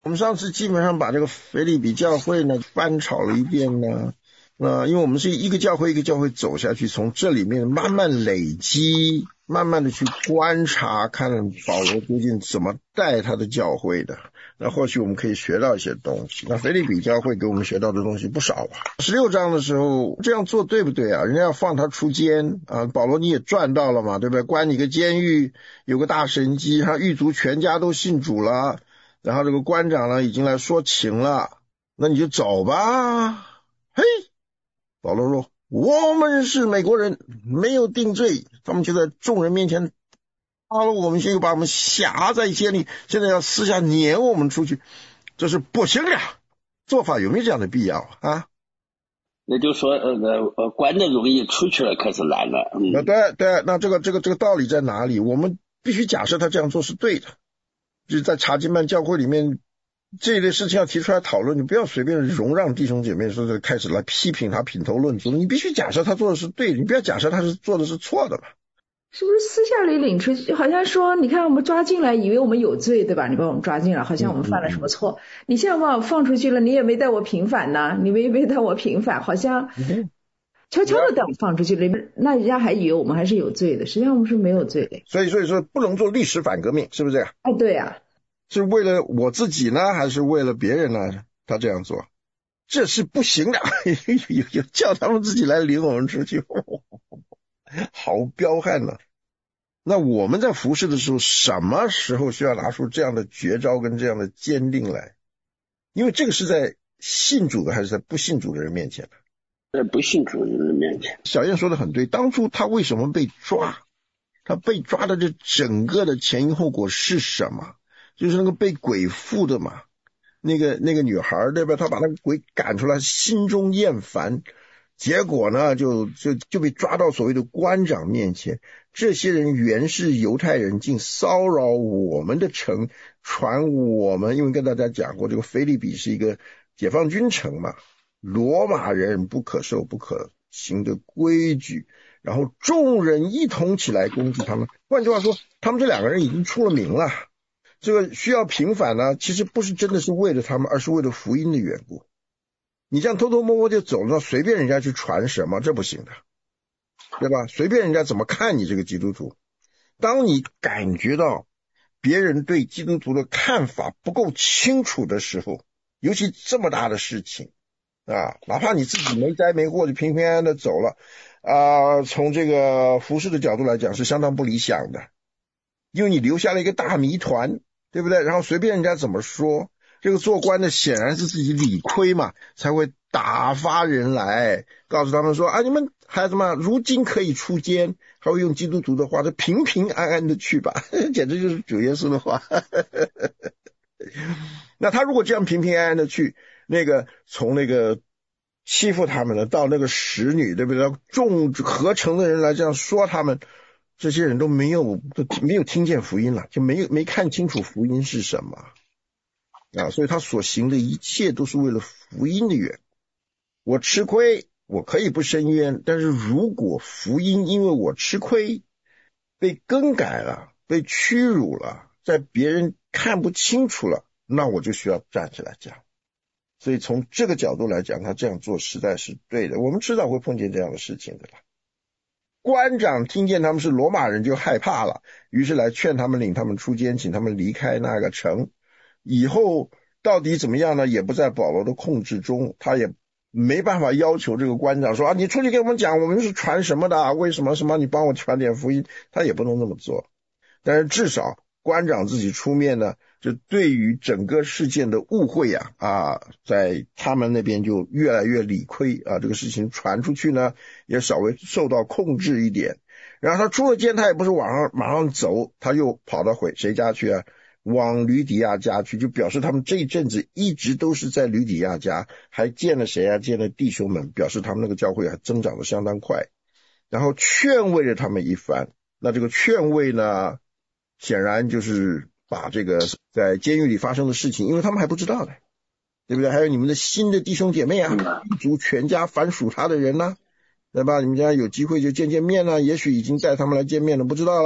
我们上次基本上把这个腓立比教会呢翻炒了一遍呢，因为我们是一个教会一个教会走下去，从这里面慢慢累积，慢慢的去观察，看保罗究竟怎么带他的教会的。那或许我们可以学到一些东西。那腓立比教会给我们学到的东西不少吧。16章的时候这样做对不对啊？人家要放他出监啊，保罗你也赚到了嘛，对不对？关你个监狱，有个大神机，他狱卒全家都信主了。然后这个官长呢已经来说情了，那你就走吧。嘿，保罗说我们是美国人，没有定罪，他们就在众人面前打了我们，又把我们挟在监里，现在要私下撵我们出去，这是不行的。做法有没有这样的必要啊？ 那就说关的容易，出去了可是难了。 对，那这个道理在哪里？我们必须假设他这样做是对的，就是在查经班教会里面这一类事情要提出来讨论，你不要随便容让弟兄姐妹说开始来批评他品头论足，你必须假设他做的是对的，你不要假设他是做的是错的吧？ 是不是私下里领出去？好像说你看我们抓进来以为我们有罪，对吧？你把我们抓进来好像我们犯了什么错，你现在把我放出去了，你也没带我平反呢，你没带我平反，好像悄悄的带我放出去了，那人家还以为我们还是有罪的，实际上我们是没有罪的。 所以说不能做历史反革命，是不是这样？ 哎，对啊， 是为了我自己呢，还是为了别人呢？他这样做这是不行的。有叫他们自己来领我们出去，好彪悍呢。那我们在服侍的时候，什么时候需要拿出这样的绝招跟这样的坚定来？因为这个是在信主的还是在不信主的人面前的？ 在不信主的人面前。 小燕说的很对，当初他为什么被抓？他被抓的这整个的前因后果是什么？就是那个被鬼附的嘛，那个女孩对吧？他把那个鬼赶出来，心中厌烦，结果呢就被抓到所谓的官长面前。这些人原是犹太人，竟骚扰我们的城，传我们，因为跟大家讲过，这个腓立比是一个解放军城嘛，罗马人不可受不可行的规矩，然后众人一同起来攻击他们。换句话说，他们这两个人已经出了名了，这个需要平反呢，其实不是真的是为了他们，而是为了福音的缘故。你这样偷偷摸摸就走了，随便人家去传什么，这不行的，对吧？随便人家怎么看你这个基督徒。当你感觉到别人对基督徒的看法不够清楚的时候，尤其这么大的事情啊，哪怕你自己没灾没祸就平平安安的走了从这个服事的角度来讲是相当不理想的，因为你留下了一个大谜团，对不对？然后随便人家怎么说，这个做官的显然是自己理亏嘛，才会打发人来告诉他们说啊，你们孩子们如今可以出监，还会用基督徒的话，就平平安安的去吧。简直就是主耶稣的话。那他如果这样平平安安的去，从那个欺负他们的到那个使女，对不对？众合成的人来这样说他们，这些人都没有听见福音了，就没看清楚福音是什么所以他所行的一切都是为了福音的缘。我吃亏我可以不申冤，但是如果福音因为我吃亏被更改了，被屈辱了，在别人看不清楚了，那我就需要站起来讲。所以从这个角度来讲，他这样做实在是对的。我们迟早会碰见这样的事情的啦。官长听见他们是罗马人就害怕了，于是来劝他们，领他们出监，请他们离开那个城。以后到底怎么样呢？也不在保罗的控制中，他也没办法要求这个官长说你出去给我们讲，我们是传什么的，为什么什么，你帮我传点福音，他也不能这么做。但是至少官长自己出面呢，就对于整个事件的误会在他们那边就越来越理亏这个事情传出去呢，也稍微受到控制一点。然后他出了监，他也不是马上走，他又跑到谁家去往吕底亚家去，就表示他们这一阵子一直都是在吕底亚家，还见了谁见了弟兄们，表示他们那个教会还增长得相当快，然后劝慰了他们一番。那这个劝慰呢，显然就是把这个在监狱里发生的事情，因为他们还不知道的，对不对？还有你们的新的弟兄姐妹狱卒全家凡属他的人对吧？你们家有机会就见面也许已经带他们来见面了，不知道啦。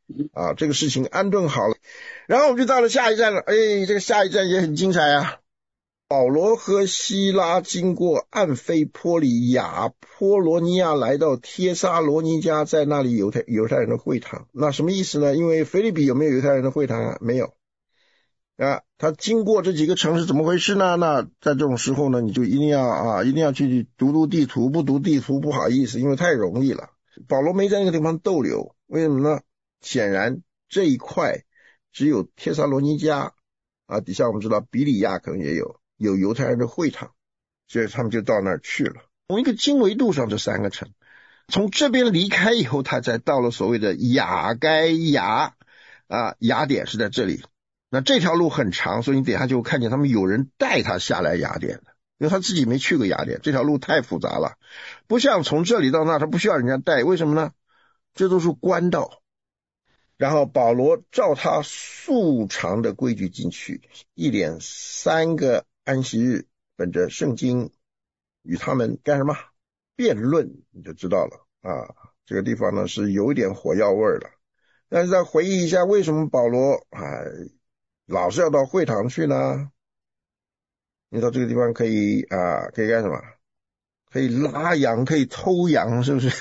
啊，这个事情安顿好了，然后我们就到了下一站了。这个下一站也很精彩啊。保罗和希拉经过暗菲波里亚波罗尼亚，来到帖撒罗尼迦，在那里犹太人的会堂。那什么意思呢？因为腓立比有没有犹太人的会堂啊？没有啊。他经过这几个城市怎么回事呢？那在这种时候呢，你就一定要去读地图，不读地图不好意思，因为太容易了。保罗没在那个地方逗留，为什么呢？显然这一块只有帖撒罗尼迦啊，底下我们知道比里亚可能也有犹太人的会堂，所以他们就到那儿去了。同一个经纬度上这三个城，从这边离开以后，他才到了所谓的雅该亚啊，雅典是在这里。那这条路很长，所以你等一下就看见他们有人带他下来雅典的，因为他自己没去过雅典，这条路太复杂了，不像从这里到那他不需要人家带。为什么呢？这都是官道。然后保罗照他素常的规矩进去，一连3个安息日，本着圣经与他们干什么辩论，你就知道了啊。这个地方呢是有一点火药味的。但是再回忆一下，为什么保罗老是要到会堂去呢？你到这个地方可以干什么？可以拉羊，可以偷羊，是不是？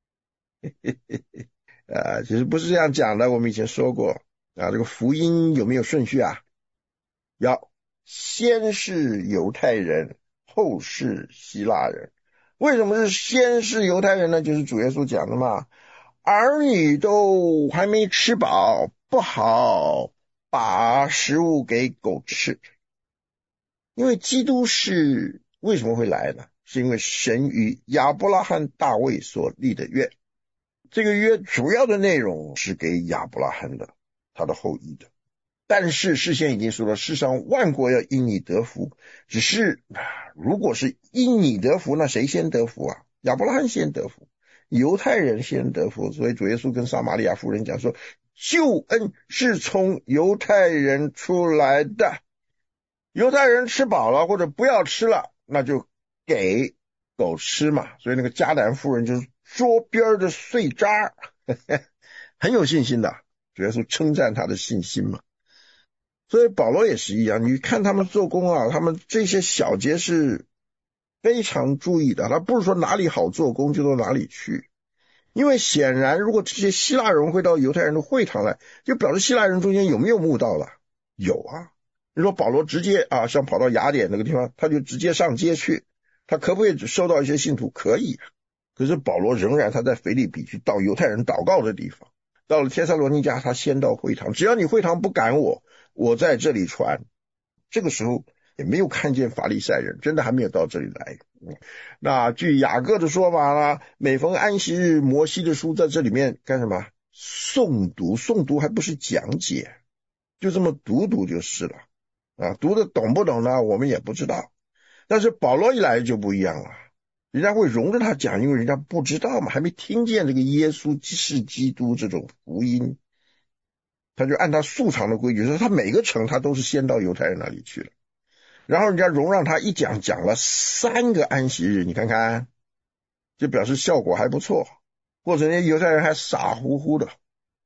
其实不是这样讲的，我们以前说过这个福音有没有顺序啊？要先是犹太人，后是希腊人。为什么是先是犹太人呢？就是主耶稣讲的嘛，儿女都还没吃饱，不好把食物给狗吃。因为基督是为什么会来呢？是因为神与亚伯拉罕、大卫所立的约。这个约主要的内容是给亚伯拉罕的，他的后裔的。但是事先已经说了，世上万国要因你得福。只是如果是因你得福，那谁先得福啊？亚伯拉罕先得福，犹太人先得福。所以主耶稣跟撒玛利亚妇人讲说，救恩是从犹太人出来的。犹太人吃饱了或者不要吃了，那就给狗吃嘛。所以那个迦南妇人就是桌边的碎渣很有信心的，主耶稣称赞他的信心嘛。所以保罗也是一样，你看他们做工他们这些小节是非常注意的，他不是说哪里好做工就到哪里去。因为显然如果这些希腊人会到犹太人的会堂来，就表示希腊人中间有没有慕道了？有啊。你说保罗直接像跑到雅典那个地方，他就直接上街去，他可不可以收到一些信徒？可以。可是保罗仍然他在腓立比去到犹太人祷告的地方，到了帖撒罗尼迦他先到会堂，只要你会堂不赶我在这里传。这个时候也没有看见法利赛人，真的还没有到这里来。那据雅各的说法呢，每逢安息日，摩西的书在这里面干什么？诵读还不是讲解，就这么读就是了。读得懂不懂呢？我们也不知道。但是保罗一来就不一样了，人家会容着他讲，因为人家不知道嘛，还没听见这个耶稣是基督这种福音，他就按他素常的规矩，说他每个城他都是先到犹太人那里去了，然后人家容让他一讲了3个安息日，你看看，就表示效果还不错，或者那些犹太人还傻乎乎的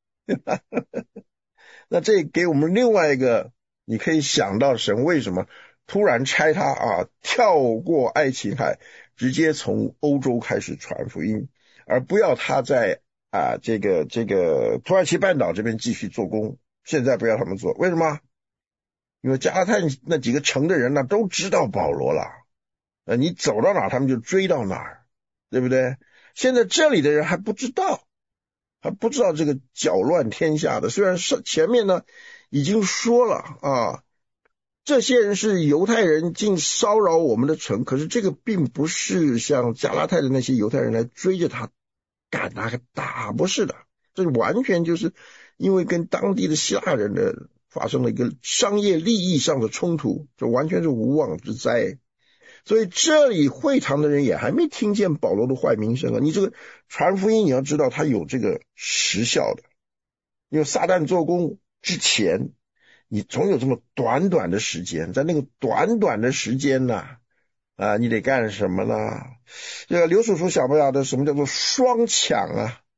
那这给我们另外一个，你可以想到神为什么突然差他跳过爱琴海，直接从欧洲开始传福音，而不要他在这个土耳其半岛这边继续做工，现在不要他们做。为什么？因为加拉太那几个城的人呢都知道保罗了，你走到哪他们就追到哪儿，对不对？现在这里的人还不知道这个搅乱天下的。虽然是前面呢已经说了这些人是犹太人竟骚扰我们的城，可是这个并不是像加拉太的那些犹太人来追着他赶他打，不是的，这完全就是因为跟当地的希腊人的发生了一个商业利益上的冲突，这完全是无妄之灾。所以这里会堂的人也还没听见保罗的坏名声你这个传福音你要知道他有这个时效的，因为撒旦做工之前你总有这么短短的时间，在那个短短的时间呢你得干什么呢？这个刘叔叔晓不晓得什么叫做双抢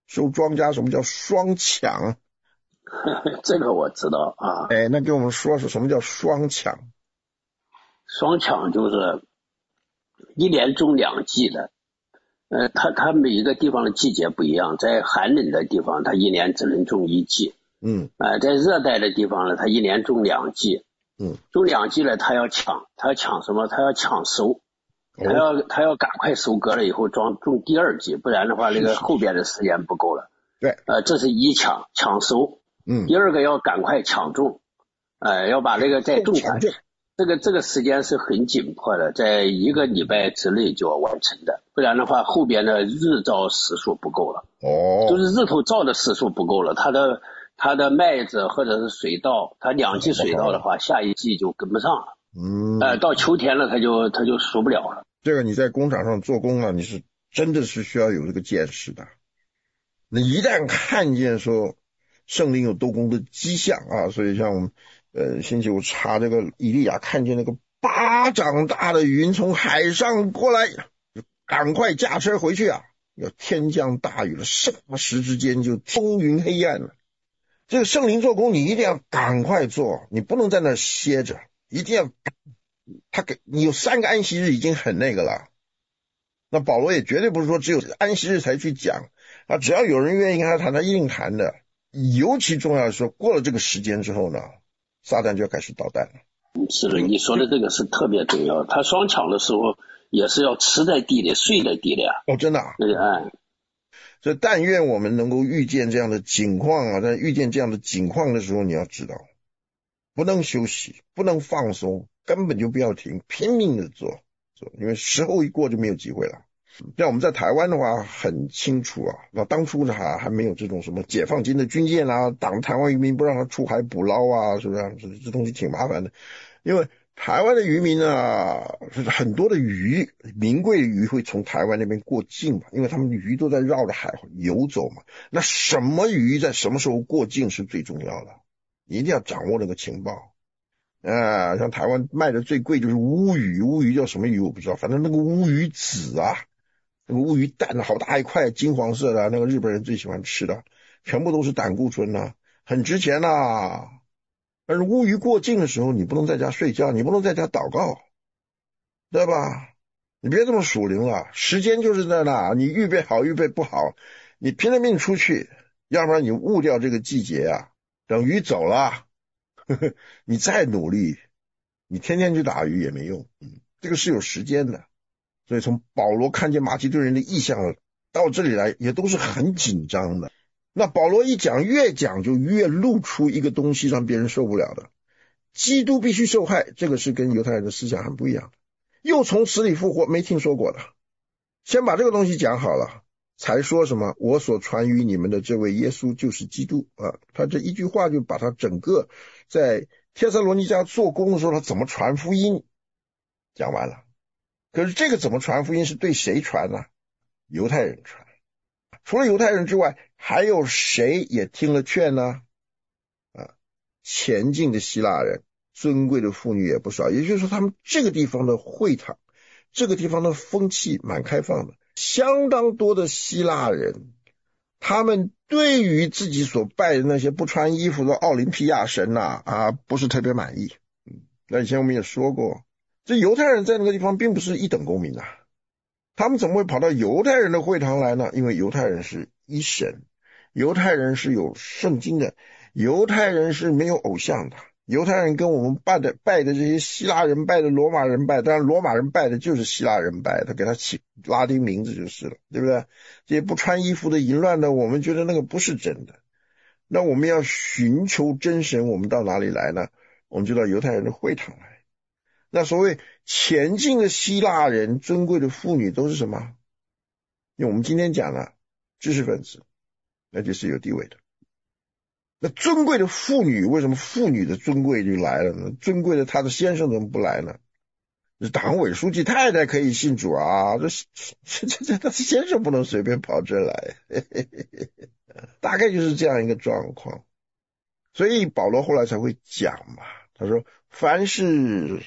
收庄稼什么叫双抢？ 这个我知道啊。 哎，那给我们说说什么叫双抢？ 双抢就是一年种两季的。它每一个地方的季节不一样，在寒冷的地方，它一年只能种一季。在热带的地方呢，它一年种两季。种两季呢，它要抢什么？它要抢收，它要赶快收割了以后种第二季，不然的话，那个后边的时间不够了。 对， 这是一抢收。第二个要赶快抢种，要把那个再种下去。这个时间是很紧迫的，在1个礼拜之内就要完成的，不然的话后边的日照时数不够了。就是日头照的时数不够了，它的麦子或者是水稻，它2季水稻的话，下一季就跟不上了。到秋天了，它就熟不了了。 这个你在工厂上做工啊，你是真的是需要有这个见识的。那一旦看见说圣灵有动工的迹象啊，所以像我们星期五查这个以利亚看见那个巴掌大的云从海上过来，就赶快驾车回去啊，要天降大雨了，霎时之间就风云黑暗了。这个圣灵做工你一定要赶快做，你不能在那歇着，一定要你有3个安息日已经很那个了。那保罗也绝对不是说只有安息日才去讲啊，只要有人愿意跟他谈，他一定谈的。尤其重要的是过了这个时间之后呢，撒旦就要开始捣蛋了。 是的，你说的这个是特别重要。他双抢的时候也是要吃在地里睡在地里啊。 真的啊。所以但愿我们能够遇见这样的景况啊，在遇见这样的景况的时候，你要知道不能休息，不能放松，根本就不要停，拼命的做，因为时候一过就没有机会了。像我们在台湾的话很清楚啊，那当初呢还没有这种什么解放军的军舰啊，挡台湾渔民不让他出海捕捞啊，是不是？这东西挺麻烦的。因为台湾的渔民啊，很多的鱼，名贵的鱼会从台湾那边过境嘛，因为他们鱼都在绕着海游走嘛。那什么鱼在什么时候过境是最重要的，一定要掌握那个情报。像台湾卖的最贵就是乌鱼，乌鱼叫什么鱼我不知道，反正那个乌鱼子啊，那个乌鱼蛋好大一块金黄色的，那个日本人最喜欢吃的，全部都是胆固醇啊，很值钱啊。但是乌鱼过境的时候，你不能在家睡觉，你不能在家祷告，对吧？你别这么属灵了，时间就是在那，你预备好预备不好，你拼了命出去，要不然你误掉这个季节啊。等鱼走了，你再努力，你天天去打鱼也没用。这个是有时间的。所以从保罗看见马其顿人的意向到这里来，也都是很紧张的。那保罗一讲，越讲就越露出一个东西让别人受不了的，基督必须受害，这个是跟犹太人的思想很不一样的。又从死里复活，没听说过的。先把这个东西讲好了，才说什么我所传于你们的这位耶稣就是基督啊。他这一句话就把他整个在帖撒罗尼迦做工的时候他怎么传福音讲完了。可是这个怎么传福音是对谁传呢？犹太人传。除了犹太人之外，还有谁也听了劝呢？前进的希腊人，尊贵的妇女也不少。也就是说他们这个地方的会堂，这个地方的风气蛮开放的，相当多的希腊人，他们对于自己所拜的那些不穿衣服的奥林匹亚神不是特别满意。那以前我们也说过，这犹太人在那个地方并不是一等公民啊，他们怎么会跑到犹太人的会堂来呢？因为犹太人是一神，犹太人是有圣经的，犹太人是没有偶像的。犹太人跟我们拜的这些希腊人拜的罗马人拜，当然罗马人拜的就是希腊人拜，他给他起拉丁名字就是了，对不对？这些不穿衣服的淫乱的，我们觉得那个不是真的。那我们要寻求真神，我们到哪里来呢？我们就到犹太人的会堂来。那所谓前进的希腊人，尊贵的妇女都是什么？因为我们今天讲了知识分子，那就是有地位的。那尊贵的妇女，为什么妇女的尊贵就来了呢？尊贵的她的先生怎么不来呢？党委书记太太可以信主啊，他先生不能随便跑这来，大概就是这样一个状况。所以保罗后来才会讲嘛，他说凡是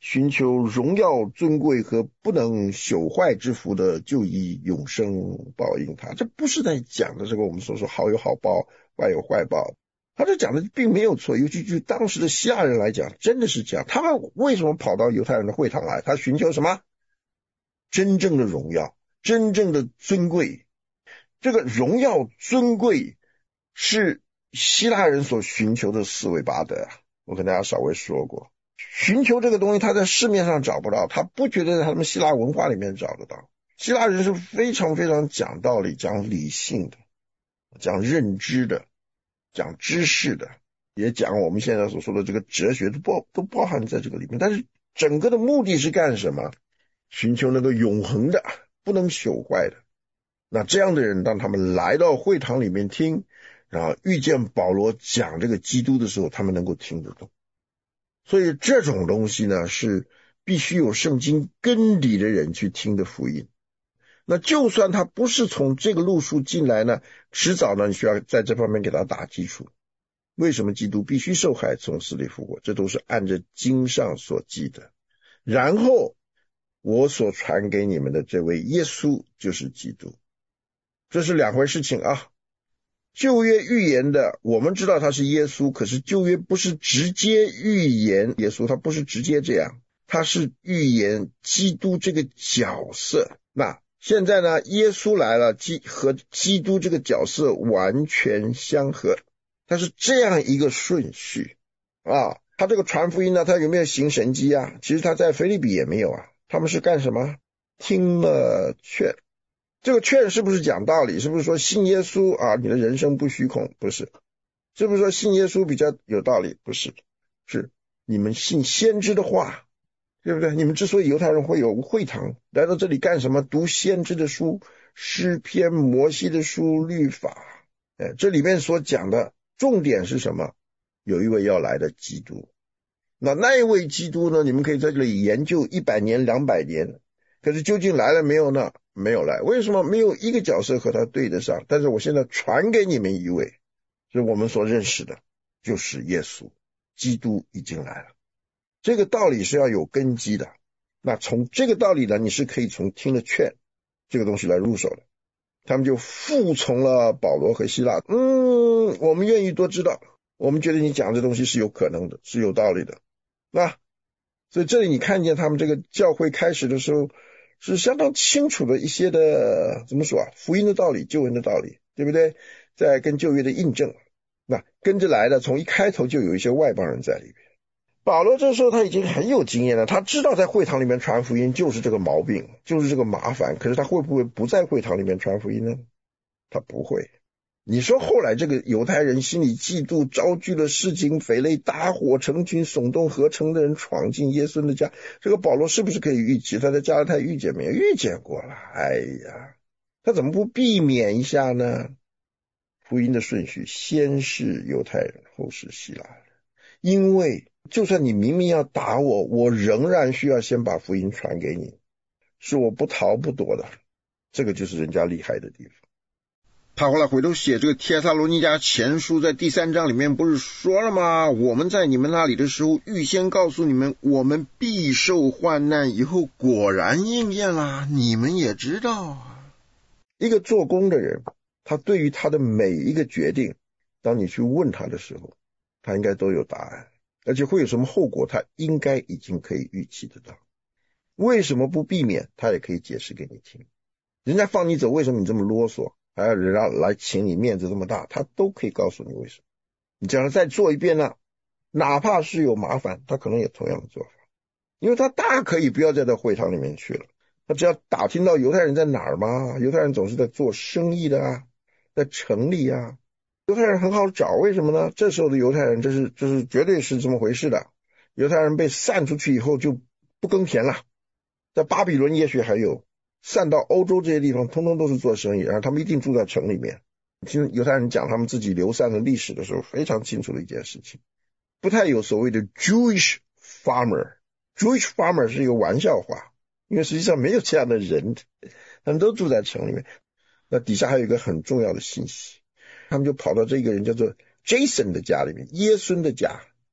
寻求荣耀尊贵和不能朽坏之福的，就以永生报应他。这不是在讲的这个我们所说好有好报坏有坏报，他这讲的并没有错。尤其就当时的希腊人来讲，真的是这样。他们为什么跑到犹太人的会堂来？他寻求什么？真正的荣耀，真正的尊贵。这个荣耀尊贵是希腊人所寻求的四维八德，我跟大家稍微说过。寻求这个东西他在市面上找不到，他不觉得在他们希腊文化里面找得到。希腊人是非常非常讲道理讲理性的，讲认知的，讲知识的，也讲我们现在所说的这个哲学都包含在这个里面。但是整个的目的是干什么？寻求那个永恒的不能朽坏的。那这样的人当他们来到会堂里面听，然后遇见保罗讲这个基督的时候，他们能够听得懂。所以这种东西呢，是必须有圣经根底的人去听的福音。那就算他不是从这个路数进来呢，迟早呢，你需要在这方面给他打基础。为什么基督必须受害从死里复活？这都是按着经上所记的。然后我所传给你们的这位耶稣就是基督，这是两回事情啊。旧约预言的我们知道他是耶稣，可是旧约不是直接预言耶稣，他不是直接这样，他是预言基督这个角色。那现在呢，耶稣来了，和基督这个角色完全相合，他是这样一个顺序啊。他这个传福音呢，他有没有行神迹啊？其实他在腓立比也没有啊。他们是干什么？听了劝。这个劝是不是讲道理？是不是说信耶稣啊，你的人生不虚空？不是。是不是说信耶稣比较有道理？不是。是你们信先知的话，对不对？你们之所以犹太人会有会堂，来到这里干什么？读先知的书，诗篇、摩西的书、律法。这里面所讲的重点是什么？有一位要来的基督。那一位基督呢，你们可以在这里研究100年200年，可是究竟来了没有呢？没有来。为什么？没有一个角色和他对得上。但是我现在传给你们一位，是我们所认识的，就是耶稣基督已经来了。这个道理是要有根基的。那从这个道理呢，你是可以从听了劝这个东西来入手的。他们就服从了保罗和希腊。我们愿意多知道，我们觉得你讲这东西是有可能的，是有道理的。那所以这里你看见他们这个教会开始的时候是相当清楚的一些的，怎么说啊，福音的道理，救恩的道理，对不对？在跟旧约的印证。那跟着来的从一开头就有一些外邦人在里面。保罗这时候他已经很有经验了，他知道在会堂里面传福音就是这个毛病，就是这个麻烦。可是他会不会不在会堂里面传福音呢？他不会。你说后来这个犹太人心里嫉妒，招聚了市井匪类，打火成群，耸动合成的人闯进耶稣的家，这个保罗是不是可以预期？他在加拉太遇见没有？遇见过了。哎呀，他怎么不避免一下呢？福音的顺序先是犹太人，后是希腊人。因为就算你明明要打我，我仍然需要先把福音传给你，是我不逃不躲的。这个就是人家厉害的地方。他后来回头写这个帖撒罗尼迦前书，在第3章里面不是说了吗？我们在你们那里的时候，预先告诉你们，我们必受患难，以后果然应验了，你们也知道啊。一个做工的人，他对于他的每一个决定，当你去问他的时候，他应该都有答案，而且会有什么后果，他应该已经可以预期得到。为什么不避免，他也可以解释给你听。人家放你走，为什么你这么啰嗦？还要人家来请你面子这么大，他都可以告诉你为什么。你叫他再做一遍呢，哪怕是有麻烦，他可能也同样的做法。因为他大可以不要在这会堂里面去了，他只要打听到犹太人在哪儿嘛，犹太人总是在做生意的啊，在城里啊，犹太人很好找。为什么呢？这时候的犹太人这是绝对是这么回事的。犹太人被散出去以后就不耕田了，在巴比伦也许还有，散到欧洲这些地方通通都是做生意，然后他们一定住在城里面。听犹太人讲他们自己流散的历史的时候，非常清楚的一件事情，不太有所谓的 Jewish farmer。Jewish farmer 是一个玩笑话，因为实际上没有这样的人，他们都住在城里面。那底下还有一个很重要的信息，他们就跑到这个人叫做 Jason 的家里面，耶孙的家。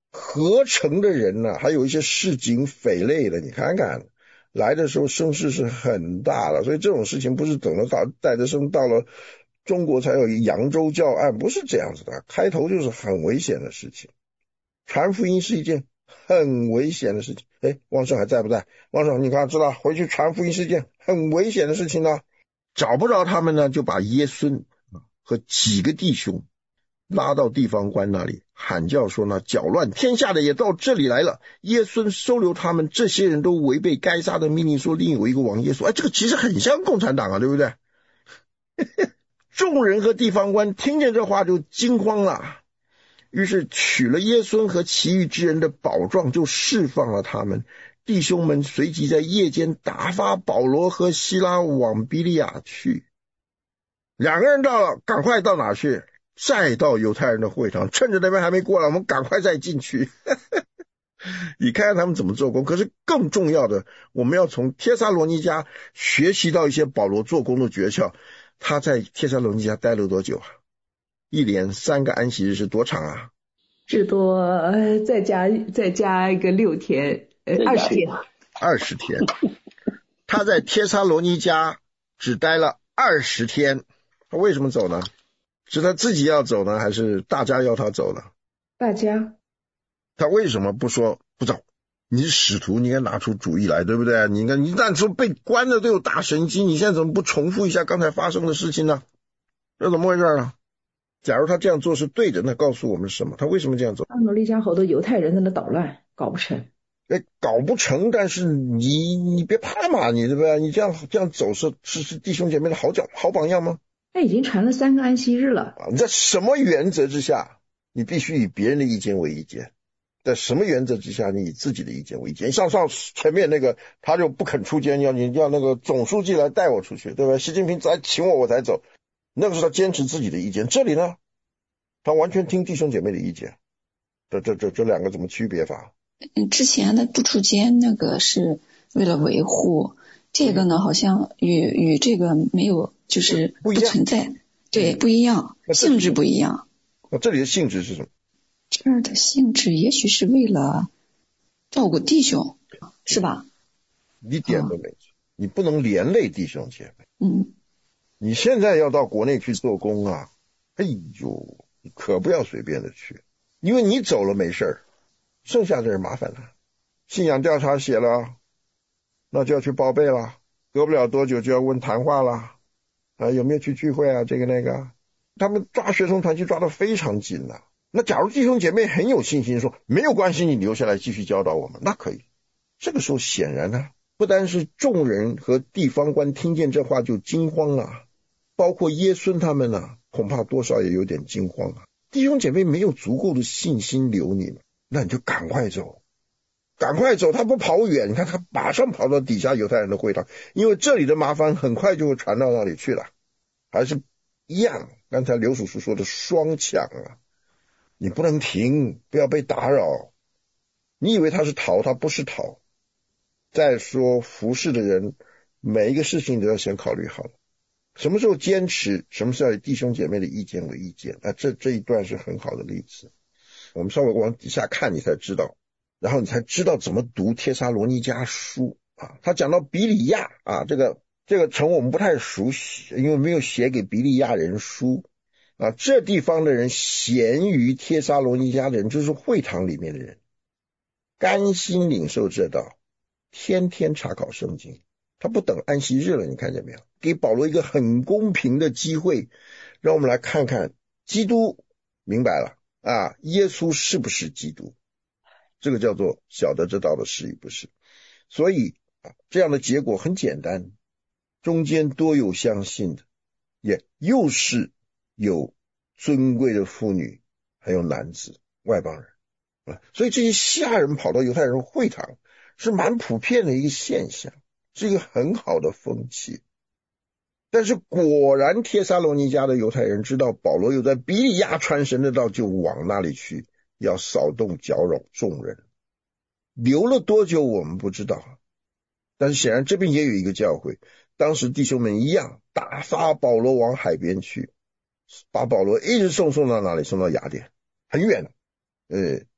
合成的人呢，还有一些市井匪类的，你看看来的时候声势是很大的，所以这种事情不是等到戴德生到了中国才有扬州教案，不是这样子的，开头就是很危险的事情。传福音是一件很危险的事情。汪胜还在不在？汪胜你看知道回去传福音是一件很危险的事情呢。找不着他们呢，就把耶孙和几个弟兄拉到地方官那里喊叫说呢，搅乱天下的也到这里来了。耶孙收留他们，这些人都违背该杀的命令，说另有一个王耶稣。这个其实很像共产党啊，对不对？众人和地方官听见这话就惊慌了，于是取了耶孙和其余之人的宝状，就释放了他们。弟兄们随即在夜间打发保罗和希拉往比利亚去。两个人到了，赶快到哪去？再到犹太人的会堂，趁着那边还没过来，我们赶快再进去。你看看他们怎么做工。可是更重要的，我们要从帖撒罗尼迦学习到一些保罗做工的诀窍。他在帖撒罗尼迦待了多久啊？一连3个安息日是多长啊？ 至多再加一个6天，20天。 20天。他在帖撒罗尼迦只待了20天。他为什么走呢？是他自己要走呢，还是大家要他走呢？ 大家。 他为什么不说不走？你是使徒，你应该拿出主意来，对不对？你那时候被关的都有大神经，你现在怎么不重复一下刚才发生的事情呢？这怎么回事呢？假如他这样做是对的，那告诉我们什么？他为什么这样做？ 帖撒罗尼迦好多犹太人在那捣乱，搞不成。 搞不成，但是你别怕嘛，你对不对？你这样走是弟兄姐妹的好榜样吗？ 他已经传了3个安息日了。 在什么原则之下，你必须以别人的意见为意见？在什么原则之下，你以自己的意见为意见？像前面那个他就不肯出监，要那个总书记来带我出去，对吧？习近平再请我才走，那个是他坚持自己的意见。这里呢，他完全听弟兄姐妹的意见。这两个怎么区别法？ 之前的不出监那个是为了维护，这个呢好像与这个没有，就是不存在，对，不一样，性质不一样。 这里的性质是什么？ 这儿的性质也许是为了照顾弟兄，是吧？ 一点都没错，你不能连累弟兄姐妹。你现在要到国内去做工啊，你可不要随便的去，因为你走了没事，剩下的人麻烦了。信仰调查写了，那就要去报备了，隔不了多久就要问谈话了，有没有去聚会啊，这个那个。他们抓学生团去抓得非常紧了。那假如弟兄姐妹很有信心说没有关系，你留下来继续教导我们，那可以。这个时候显然呢，不单是众人和地方官听见这话就惊慌了，包括耶孙他们呢，恐怕多少也有点惊慌啊。弟兄姐妹没有足够的信心留你们，那你就赶快走，他不跑远，你看他马上跑到底下犹太人的会堂，因为这里的麻烦很快就会传到那里去了。还是一样，刚才刘叔叔说的双抢啊，你不能停，不要被打扰。你以为他是逃，他不是逃。再说服侍的人，每一个事情都要先考虑好了，什么时候坚持，什么时候以弟兄姐妹的意见为意见。这一段是很好的例子，我们稍微往底下看你才知道，然后你才知道怎么读帖撒罗尼迦书啊。他讲到比利亚啊，这个城我们不太熟悉，因为没有写给比利亚人书啊。这地方的人咸于帖撒罗尼迦的人，就是会堂里面的人，甘心领受这道，天天查考圣经。他不等安息日了，你看见没有？给保罗一个很公平的机会，让我们来看看基督，明白了啊，耶稣是不是基督？这个叫做晓得这道的是与不是。所以这样的结果很简单，中间多有相信的，也又是有尊贵的妇女，还有男子外邦人。所以这些西亚人跑到犹太人会堂是蛮普遍的一个现象，是一个很好的风气。但是果然帖撒罗尼迦的犹太人知道保罗有在比利亚传神的道，就往那里去，要骚动搅扰众人。留了多久我们不知道，但是显然这边也有一个教会，当时弟兄们一样打发保罗往海边去，把保罗一直送到哪里？送到雅典，很远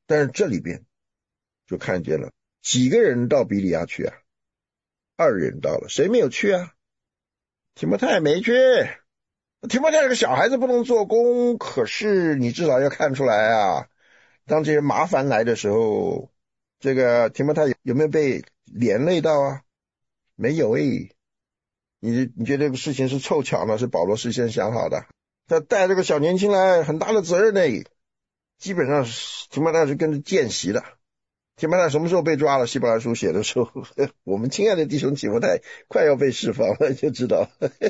但是这里边就看见了几个人到比利亚去啊？2人到了，谁没有去啊？提摩太没去。提摩太是个小孩子，不能做工，可是你至少要看出来啊，当这些麻烦来的时候，这个提摩太有没有被连累到啊？没有诶。你觉得这个事情是凑巧呢，是保罗事先想好的？他带这个小年轻来，很大的责任呢。基本上提摩太是跟着见习的。提摩太什么时候被抓了？希伯来书写的时候，我们亲爱的弟兄提摩太快要被释放了，就知道。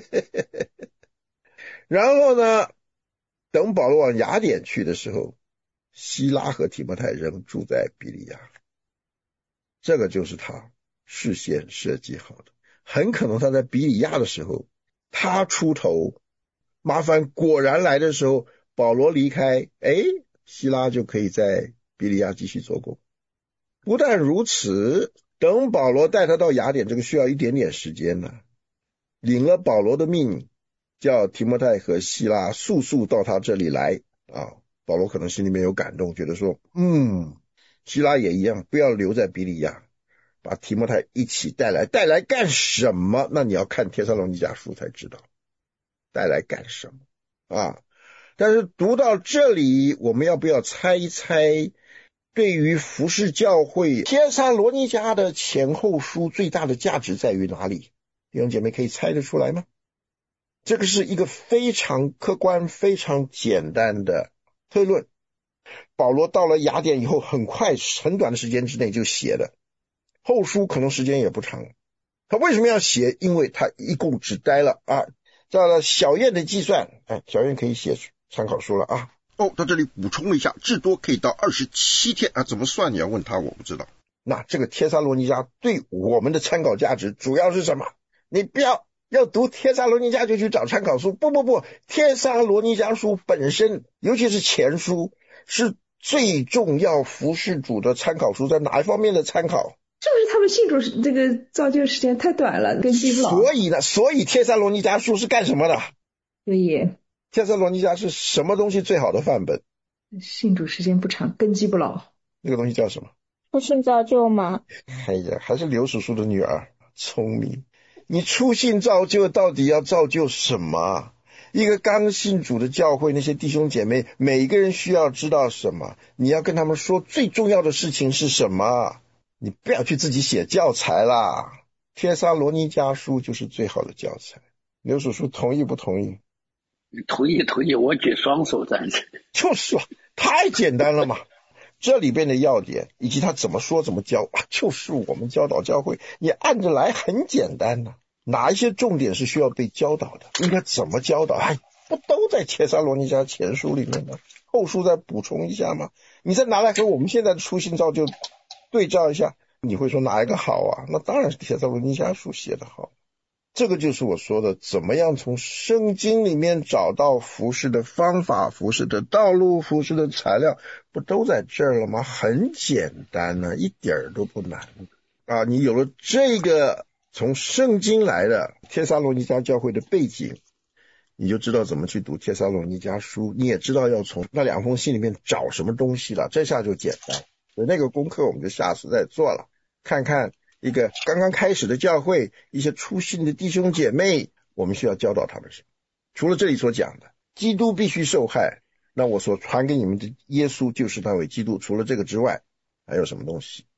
然后呢，等保罗往雅典去的时候，希拉和提摩太仍住在比利亚。这个就是他事先设计好的。很可能他在比利亚的时候，他出头，麻烦果然来的时候，保罗离开，希拉就可以在比利亚继续做工。不但如此，等保罗带他到雅典，这个需要一点点时间呢。领了保罗的命，叫提摩太和希拉速速到他这里来啊。保罗可能心里面有感动，觉得说希拉也一样，不要留在比利亚，把提摩太一起带来干什么？那你要看帖撒罗尼迦书才知道带来干什么啊。但是读到这里，我们要不要猜一猜，对于服事教会帖撒罗尼迦的前后书最大的价值在于哪里？弟兄姐妹可以猜得出来吗？这个是一个非常客观非常简单的推论。保罗到了雅典以后，很快很短的时间之内就写的，后书可能时间也不长。他为什么要写？因为他一共只待了照了小燕的计算，小燕可以写参考书了啊。到这里补充了一下，至多可以到27天啊，怎么算你要问他，我不知道。那这个帖撒罗尼迦对我们的参考价值主要是什么？你不要读帖撒罗尼迦就去找参考书，不，帖撒罗尼迦书本身，尤其是前书，是最重要服事主的参考书。在哪一方面的参考？ 是不是他们信主这个造就时间太短了，根基不牢？ 所以帖撒罗尼迦书是干什么的？ 所以帖撒罗尼迦是什么东西最好的范本？ 信主时间不长，根基不牢。 那个东西叫什么？ 初信造就吗？ 还是刘叔叔的女儿聪明。你初信造就到底要造就什么？一个刚信主的教会，那些弟兄姐妹每一个人需要知道什么？你要跟他们说最重要的事情是什么？你不要去自己写教材啦。帖撒罗尼迦书就是最好的教材。刘叔叔同意不同意？ 同意，我举双手赞成。 就是太简单了嘛。这里边的要点以及他怎么说怎么教就是我们教导教会，你按着来很简单呢。哪一些重点是需要被教导的，应该怎么教导，不都在帖撒罗尼迦前书里面吗？后书再补充一下吗？你再拿来和我们现在的初信造就对照一下，你会说哪一个好啊？那当然是帖撒罗尼迦书写的好。这个就是我说的，怎么样从圣经里面找到服事的方法、服事的道路、服事的材料，不都在这儿了吗？很简单呢，一点都不难啊！你有了这个从圣经来的帖撒罗尼迦教会的背景，你就知道怎么去读帖撒罗尼迦书，你也知道要从那2封信里面找什么东西了，这下就简单。所以那个功课我们就下次再做了，看看一个刚刚开始的教会，一些初信的弟兄姐妹，我们需要教导他们什么？除了这里所讲的基督必须受害，那我所传给你们的耶稣就是那位基督，除了这个之外还有什么东西？